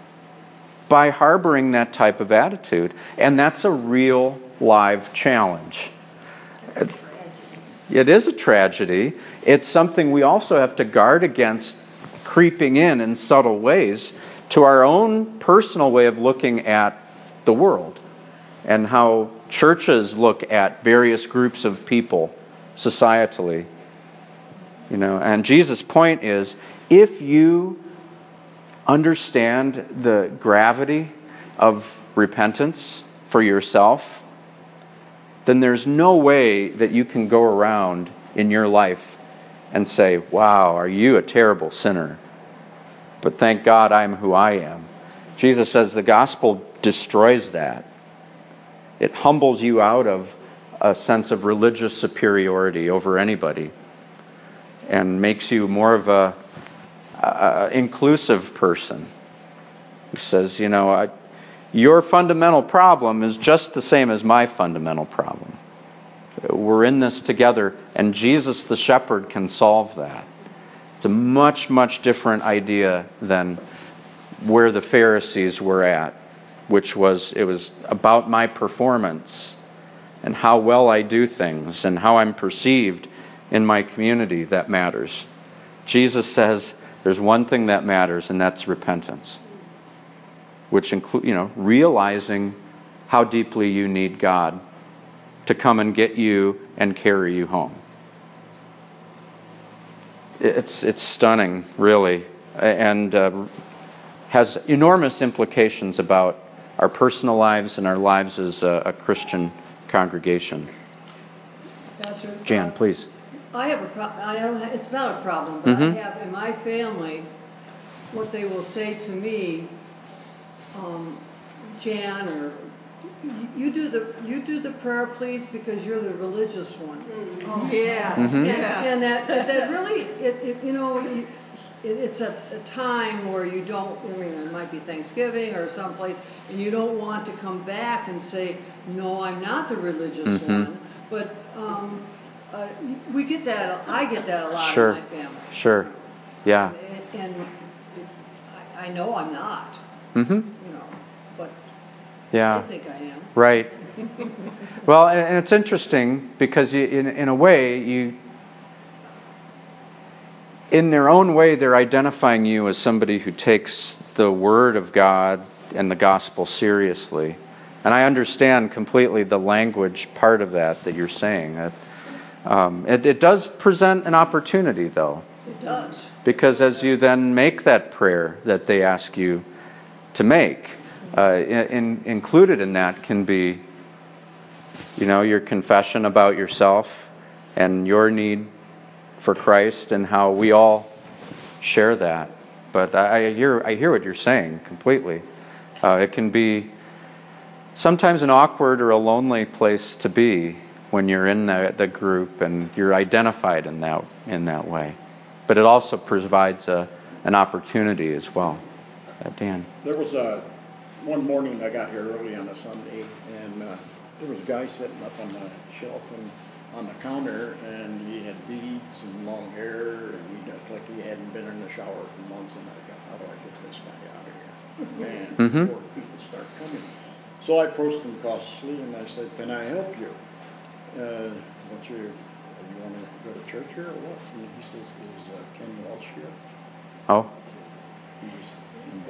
by harboring that type of attitude. And that's a real live challenge. That's a tragedy. It is a tragedy. It's something we also have to guard against creeping in in subtle ways to our own personal way of looking at the world and how churches look at various groups of people societally. You know, and Jesus' point is, if you understand the gravity of repentance for yourself, then there's no way that you can go around in your life and say, wow, are you a terrible sinner? But thank God I'm who I am. Jesus says the gospel destroys that. It humbles you out of a sense of religious superiority over anybody and makes you more of a, a inclusive person. He says, you know, I, your fundamental problem is just the same as my fundamental problem. We're in this together, and Jesus the shepherd can solve that. It's a much, much different idea than where the Pharisees were at, which was, it was about my performance and how well I do things and how I'm perceived in my community that matters. Jesus says there's one thing that matters, and that's repentance, which includes, you know, realizing how deeply you need God to come and get you and carry you home. It's it's stunning, really, and uh, has enormous implications about our personal lives and our lives as a, a Christian congregation. Pastor, Jan, uh, please. I have a problem. I don't. Ha- it's not a problem, but Mm-hmm. I have in my family what they will say to me, um, Jan, or you do the you do the prayer, please, because you're the religious one. Oh, yeah. Mm-hmm. And, Yeah. and that, that that really, it, it you know, you, it, it's a, a time where you don't. I mean, it might be Thanksgiving or someplace, and you don't want to come back and say, "No, I'm not the religious Mm-hmm. one." But um, uh, we get that. I get that a lot Sure. in my family. Sure. Yeah. And, and I, I know I'm not. Mm-hmm. You know, but Yeah. I think I am. Right. Well, and and it's interesting because you, in in a way, you, in their own way, they're identifying you as somebody who takes the Word of God and the gospel seriously. And I understand completely the language part of that that you're saying. That, um, it, it does present an opportunity, though. It does. Because as you then make that prayer that they ask you to make, uh, in, in, included in that can be, you know, your confession about yourself and your need for Christ and how we all share that. But I, I hear I hear what you're saying completely. Uh, it can be sometimes an awkward or a lonely place to be when you're in the, the group and you're identified in that in that way. But it also provides a, an opportunity as well. Uh, Dan? There was a, one morning I got here early on a Sunday, and uh, there was a guy sitting up on the shelf and on the counter, and he had beads and long hair, and he looked like he hadn't been in the shower for months, and I got, how do I get this guy out of here? Man, Mm-hmm. before people start coming. So I approached him cautiously, and I said, can I help you? Uh, what's your, you want to go to church here or what? And he says, is uh, Ken Walsh here? Oh. He's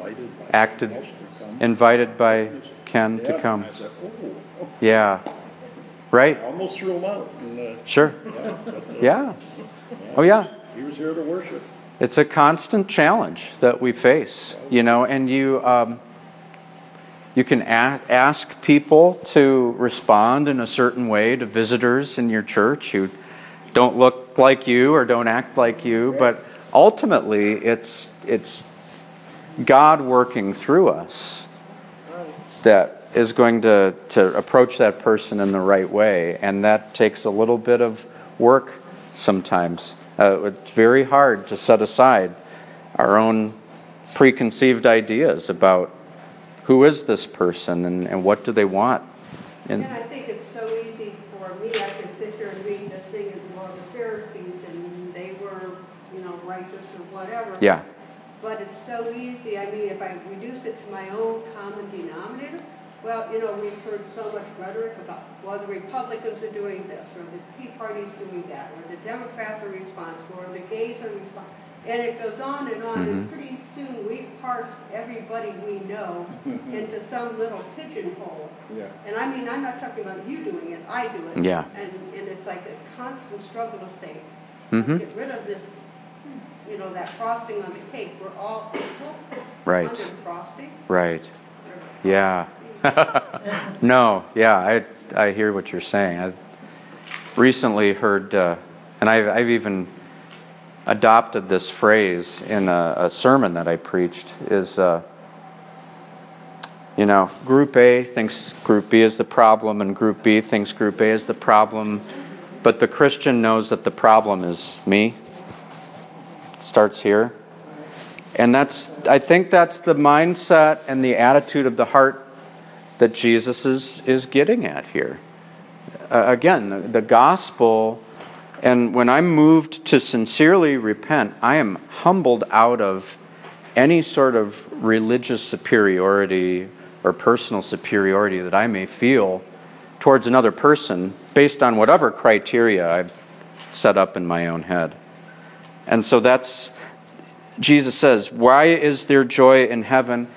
invited by acted, someone else to come. invited by Ken to Yeah, come. I said, oh. Yeah. Right? I almost threw him out. And, uh, Sure. Yeah. but, uh, Yeah. yeah, Oh, he yeah. was- He was here to worship. It's a constant challenge that we face, you know, and you um, you can a- ask people to respond in a certain way to visitors in your church who don't look like you or don't act like you, but ultimately it's it's God working through us that is going to, to approach that person in the right way, and that takes a little bit of work sometimes. Uh, it's very hard to set aside our own preconceived ideas about who is this person and, and what do they want. And, And I think it's so easy for me, I can sit here and read the thing as well, the Pharisees, and they were, you know, righteous or whatever. yeah, But it's so easy, I mean, if I reduce it to my own common denominator, well, you know, we've heard so much rhetoric about, well, the Republicans are doing this, or the Tea Party's doing that, or the Democrats are responsible, or the gays are responsible. And it goes on and on, and pretty soon we've parsed everybody we know into some little pigeonhole. Yeah. And I mean, I'm not talking about you doing it, I do it. Yeah. And, and it's like a constant struggle to say, Mhm. get rid of this, you know, that frosting on the cake. We're all equal Right. under frosting. right. Yeah. No, yeah, I I hear what you're saying. I've recently heard, uh, and I've, I've even adopted this phrase in a, a sermon that I preached, is, uh, you know, Group A thinks Group B is the problem, and Group B thinks Group A is the problem, but the Christian knows that the problem is me. It starts here. And that's, I think that's the mindset and the attitude of the heart that Jesus is, is getting at here. Uh, again, the, the gospel, and when I'm moved to sincerely repent, I am humbled out of any sort of religious superiority or personal superiority that I may feel towards another person based on whatever criteria I've set up in my own head. And so that's, Jesus says, why is there joy in heaven?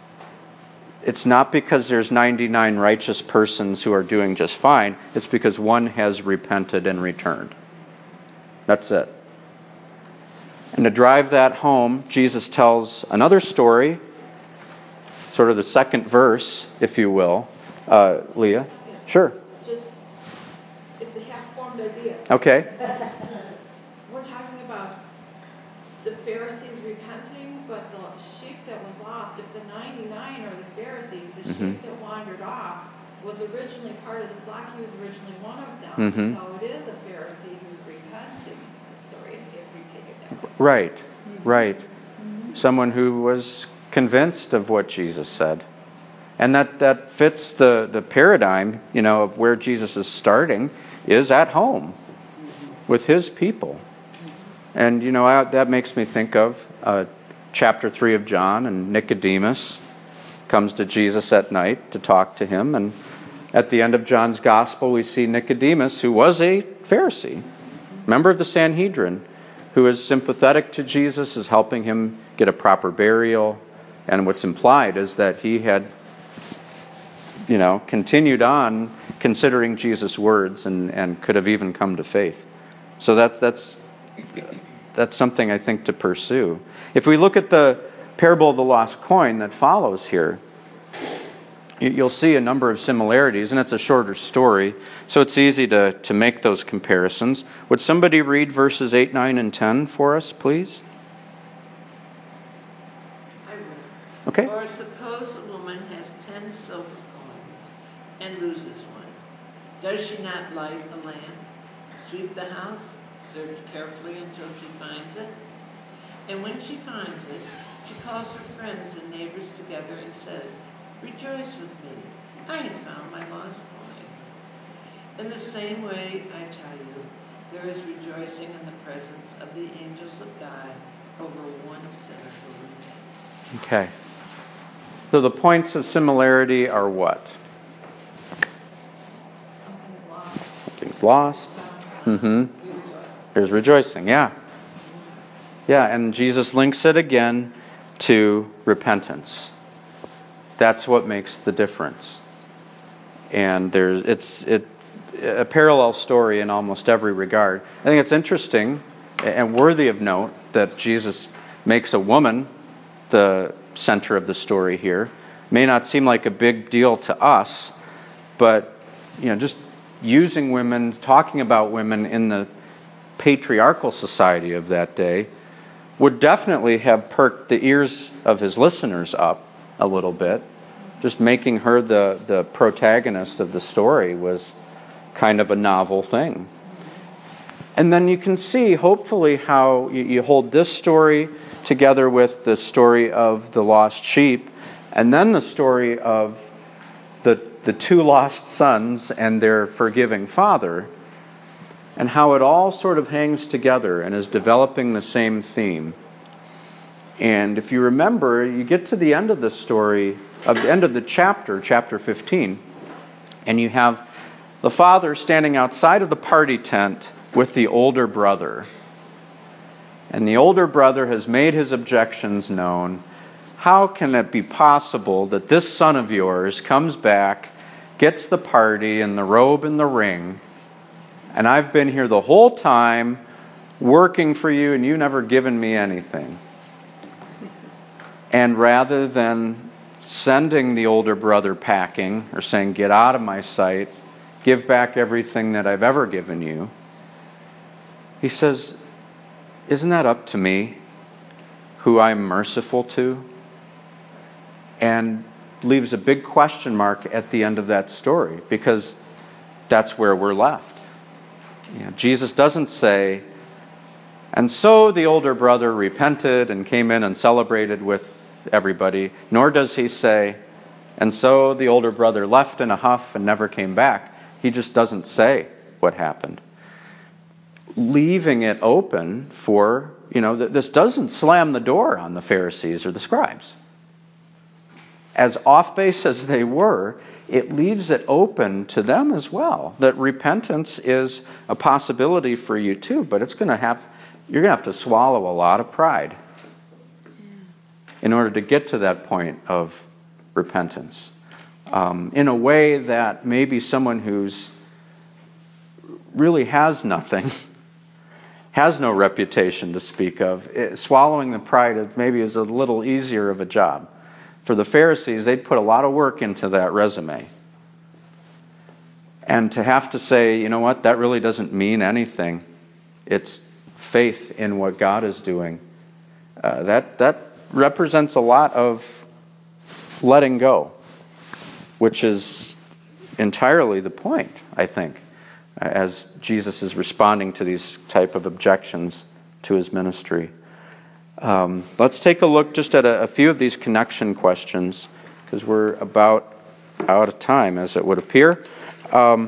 It's not because there's ninety-nine righteous persons who are doing just fine. It's because one has repented and returned. That's it. And to drive that home, Jesus tells another story, sort of the second verse, if you will. Uh, Leah? Sure. Just, it's a half-formed idea. Okay. We're talking about the Pharisees repenting, but the sheep that was lost, if the ninety-nine are the Pharisees, the Mm-hmm. sheep that wandered off was originally part of the flock. He was originally one of them. Mm-hmm. So it is a Pharisee who's repenting, the story, if we take it that way. Right, right. Someone who was convinced of what Jesus said. And that, that fits the, the paradigm, you know, of where Jesus is starting, is at home with his people. And, you know, I, that makes me think of uh, chapter three of John, and Nicodemus comes to Jesus at night to talk to him. And at the end of John's gospel, we see Nicodemus, who was a Pharisee, member of the Sanhedrin, who is sympathetic to Jesus, is helping him get a proper burial. And what's implied is that he had, you know, continued on considering Jesus' words and, and could have even come to faith. So that, that's that's something I think to pursue. If we look at the parable of the lost coin that follows here, you'll see a number of similarities, and it's a shorter story, so it's easy to, to make those comparisons. Would somebody read verses eight, nine, and ten for us, please? Okay. Or suppose a woman has ten silver coins and loses one. Does she not light the lamp, sweep the house, search carefully until she finds it? And when she finds it, she calls her friends and neighbors together and says, "Rejoice with me, I have found my lost coin." In the same way, I tell you, there is rejoicing in the presence of the angels of God over one sinner who repents. Okay. So the points of similarity are what? Something's lost. Something's lost. Mm-hmm. There's rejoicing, yeah. Yeah, and Jesus links it again to repentance. That's what makes the difference. And there's it's it a parallel story in almost every regard. I think it's interesting and worthy of note that Jesus makes a woman the center of the story here. May not seem like a big deal to us, but you know, just using women, talking about women in the patriarchal society of that day would definitely have perked the ears of his listeners up a little bit. Just making her the, the protagonist of the story was kind of a novel thing. And then you can see, hopefully, how you, you hold this story together with the story of the lost sheep, and then the story of the, the two lost sons and their forgiving father, and how it all sort of hangs together and is developing the same theme. And if you remember, you get to the end of the story, of the end of the chapter, chapter fifteen, and you have the father standing outside of the party tent with the older brother. And the older brother has made his objections known. How can it be possible that this son of yours comes back, gets the party and the robe and the ring, and I've been here the whole time working for you and you never given me anything? And rather than sending the older brother packing or saying, get out of my sight, give back everything that I've ever given you, he says, isn't that up to me, who I'm merciful to? And leaves a big question mark at the end of that story, because that's where we're left. You know, Jesus doesn't say, and so the older brother repented and came in and celebrated with everybody, nor does he say, and so the older brother left in a huff and never came back. He just doesn't say what happened. Leaving it open for, you know, this doesn't slam the door on the Pharisees or the scribes. As off base as they were, it leaves it open to them as well, that repentance is a possibility for you too, but it's going to have, you're going to have to swallow a lot of pride in order to get to that point of repentance. Um, in a way that maybe someone who's really has nothing, has no reputation to speak of, it, swallowing the pride maybe is a little easier of a job. For the Pharisees, they'd put a lot of work into that resume. And to have to say, you know what, that really doesn't mean anything. It's faith in what God is doing. Uh, that, that represents a lot of letting go, which is entirely the point, I think, as Jesus is responding to these type of objections to his ministry. Um, let's take a look just at a, a few of these connection questions, because we're about out of time, as it would appear. Um,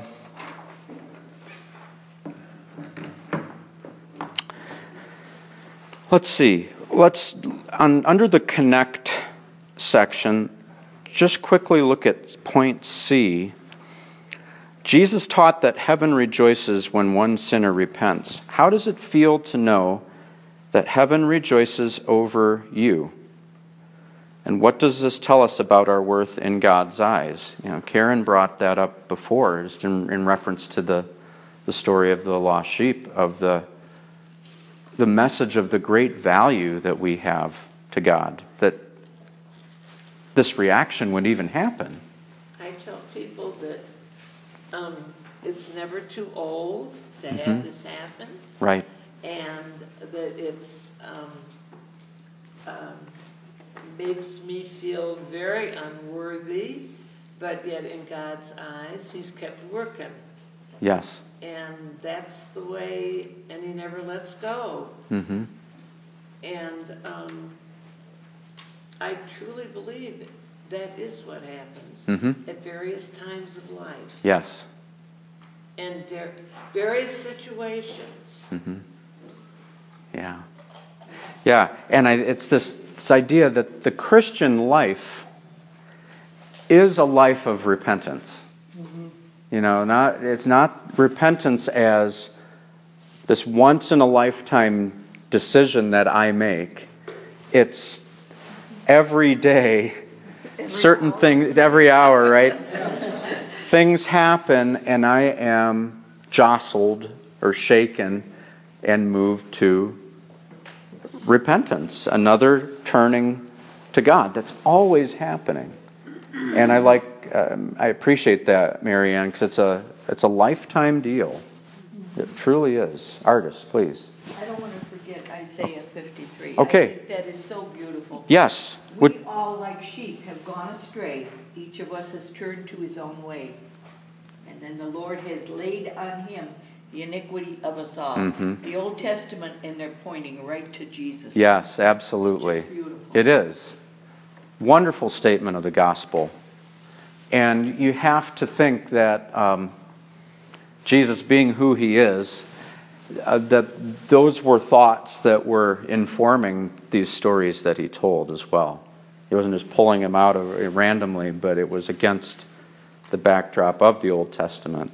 let's see. Let's on, under the connect section, just quickly look at point C. Jesus taught that heaven rejoices when one sinner repents. How does it feel to know that heaven rejoices over you? And what does this tell us about our worth in God's eyes? You know, Karen brought that up before, just in, in reference to the, the story of the lost sheep, of the, the message of the great value that we have to God, that this reaction would even happen. I tell people that um, it's never too old to Mm-hmm. have this happen. Right. And that it's um, um, makes me feel very unworthy, but yet in God's eyes, he's kept working. Yes. And that's the way, and he never lets go. Mm-hmm. And um, I truly believe that is what happens Mm-hmm. at various times of life. Yes. And there various situations. Mm-hmm. Yeah. Yeah, and I, it's this, this idea that the Christian life is a life of repentance. Mm-hmm. You know, not it's not repentance as this once in a lifetime decision that I make. It's every day, certain things, every hour, right? Things happen, and I am jostled or shaken and moved to repentance, another turning to God. That's always happening. And I like, um, I appreciate that, Marianne, because it's a, it's a lifetime deal. It truly is. Artists, please. I don't want to forget Isaiah fifty-three. Okay. I think that is so beautiful. Yes. We Would- all, like sheep, have gone astray. Each of us has turned to his own way. And then the Lord has laid on him the iniquity of us all. Mhm. The Old Testament, and they're pointing right to Jesus. Yes, absolutely. Just beautiful. It is. Wonderful statement of the gospel. And you have to think that um, Jesus, being who he is, uh, that those were thoughts that were informing these stories that he told as well. He wasn't just pulling them out of, randomly, but it was against the backdrop of the Old Testament.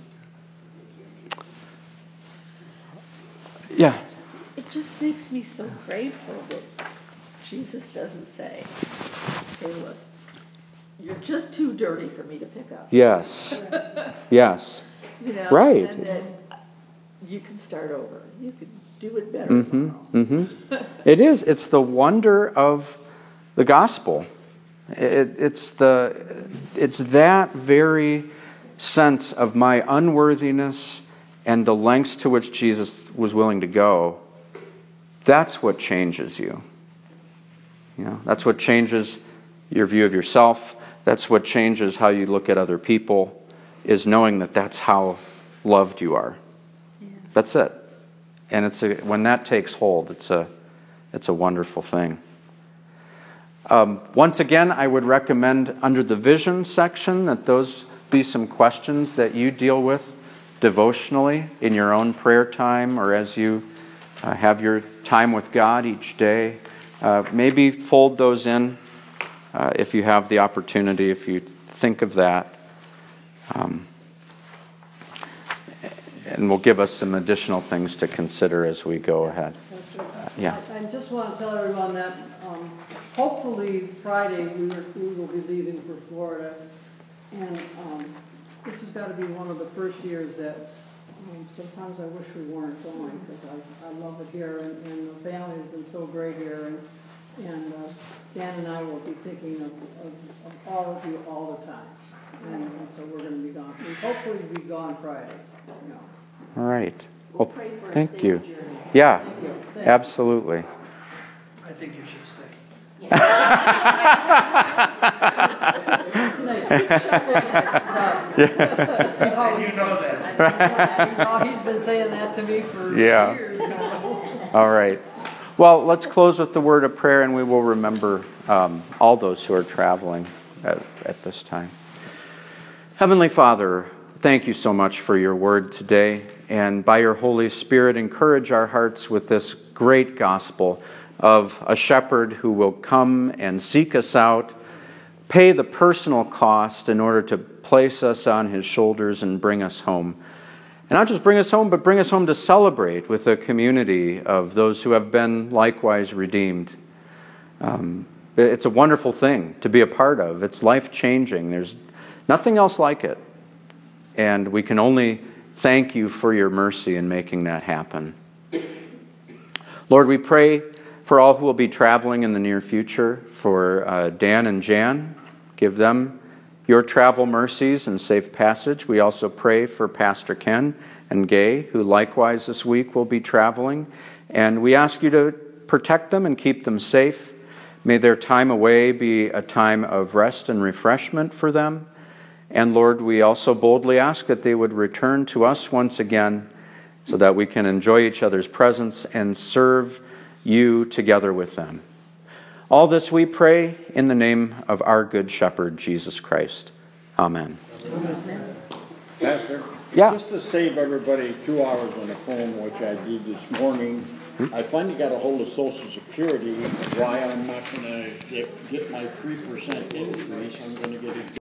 Yeah. It just makes me so grateful that Jesus doesn't say, hey, look, you're just too dirty for me to pick up. Yes. Yes. You know, Right. and that you can start over. You can do it better Mm-hmm. tomorrow. Mm-hmm. It is. It's the wonder of the gospel. It, it's the. It's that very sense of my unworthiness and the lengths to which Jesus was willing to go. That's what changes you. You know, that's what changes your view of yourself. That's what changes how you look at other people, is knowing that that's how loved you are. Yeah. That's it. And it's a, when that takes hold, it's a, it's a wonderful thing. Um, once again, I would recommend under the vision section that those be some questions that you deal with devotionally in your own prayer time or as you uh, have your time with God each day. Uh, maybe fold those in uh, if you have the opportunity, if you think of that. Um, and will give us some additional things to consider as we go ahead. Uh, yeah. I I just want to tell everyone that um, hopefully Friday we, were, we will be leaving for Florida. And um, this has got to be one of the first years that um, sometimes I wish we weren't going, because I, I love it here, and, and the family has been so great here. And, and uh, Dan and I will be thinking of, of, of all of you all the time. And, and so we're going to be gone. We hopefully be gone Friday. You know. All right. We'll Well, pray for a thank safe you. journey. Yeah, Thank you. Thank absolutely. I think you should stay. You You know that. He's been saying that to me for Yeah. years now. All right. Well, let's close with the word of prayer, and we will remember um, all those who are traveling at, at this time. Heavenly Father, thank you so much for your word today, and by your Holy Spirit, encourage our hearts with this great gospel of a shepherd who will come and seek us out, pay the personal cost in order to place us on his shoulders and bring us home. And not just bring us home, but bring us home to celebrate with a community of those who have been likewise redeemed. Um, it's a wonderful thing to be a part of. It's life-changing. There's nothing else like it. And we can only thank you for your mercy in making that happen. Lord, we pray for all who will be traveling in the near future, for uh, Dan and Jan. Give them your travel mercies and safe passage. We also pray for Pastor Ken and Gay, who likewise this week will be traveling. And we ask you to protect them and keep them safe. May their time away be a time of rest and refreshment for them. And Lord, we also boldly ask that they would return to us once again so that we can enjoy each other's presence and serve you together with them. All this we pray in the name of our good shepherd, Jesus Christ. Amen. Pastor? Yeah. Just to save everybody two hours on the phone, which I did this morning, I finally got a hold of Social Security, why I'm not going to get, get my three percent increase. I'm going to get it.